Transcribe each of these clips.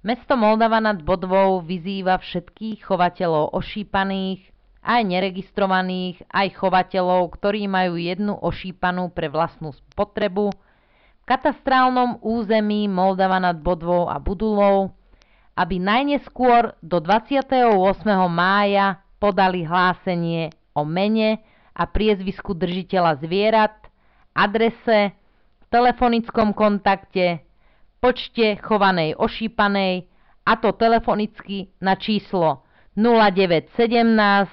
Mesto Moldava nad Bodvou vyzýva všetkých chovateľov ošípaných, aj neregistrovaných, aj chovateľov, ktorí majú jednu ošípanú pre vlastnú spotrebu v katastrálnom území Moldava nad Bodvou a Budulou, aby najneskôr do 28. mája podali hlásenie o mene a priezvisku držiteľa zvierat, adrese, telefonickom kontakte, počte chovanej ošípanej, a to telefonicky na číslo 0917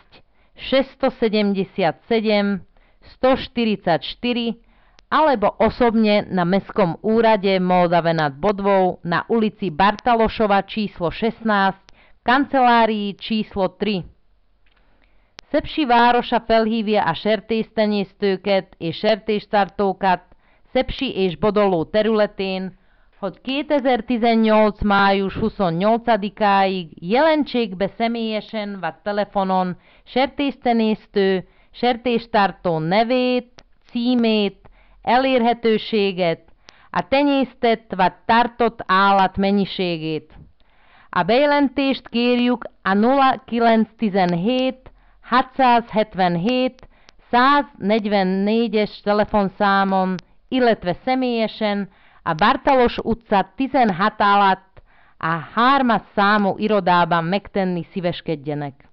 677 144 alebo osobne na Mestskom úrade Moldave nad Bodvou na ulici Bartalošova číslo 16, kancelárii číslo 3. Szepsi városa felhívja a sertésztenyésztőket és sertéstartókat Szepsi és Bodoló területén, hogy 2018. május 28-áig jelentsék be személyesen vagy telefonon sertésztenyésztő, sertéstartó nevét, címét, elérhetőséget, a tenyésztett vagy tartott állat mennyiségét. A bejelentést kérjük a 0917 677 144-es telefonszámon, illetve személyesen a Bartalos utca 16 alatt a 3-as számú irodában megtenni, szíveskedjenek.